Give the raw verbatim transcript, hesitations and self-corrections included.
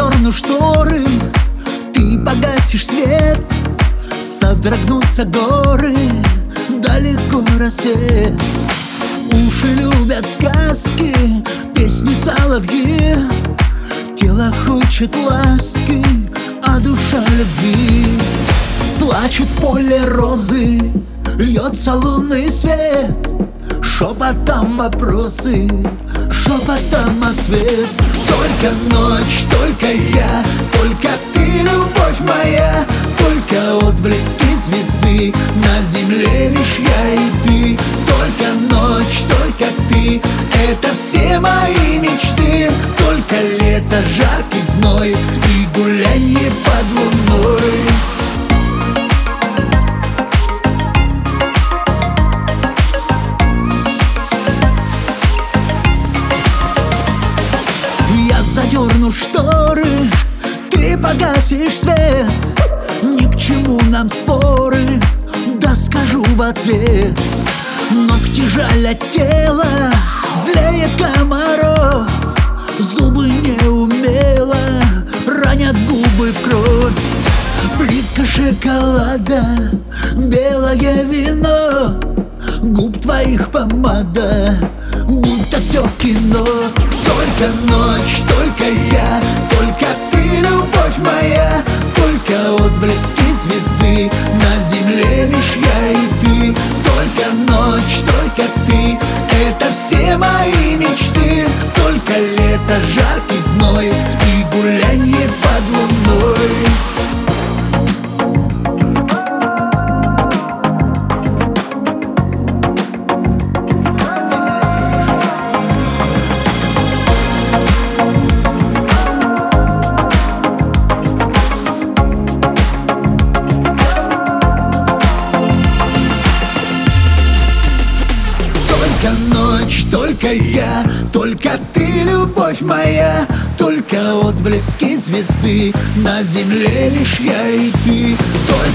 задерну шторы, ты погасишь свет, содрогнутся горы, далеко рассвет. Уши любят сказки, песни соловьи, тело хочет ласки, а душа любви. Плачут в поле розы, льется лунный свет, шепотом вопросы, шепотом ответ. Только ночь, только я, только ты, любовь моя, только отблески звезды, на земле лишь я и ты. Только ночь, только ты, это все мои мечты. Только лето, жаркий зной и гулянье под луной. Задерну шторы, ты погасишь свет, ни к чему нам споры, да скажу в ответ. Ногти жалят тело, злее комаров, зубы неумело ранят губы в кровь. Плитка шоколада, белое вино, губ твоих помада, будто все в кино. Только ночь, только я, только ты, любовь моя, только отблески звезды, на земле лишь я и ты. Только ночь, только ты, это все мои мечты. Только лето, жаркий зной и гулянье под луной. Только ночь, только я, только ты, любовь моя, только отблески звезды, на земле лишь я и ты. Только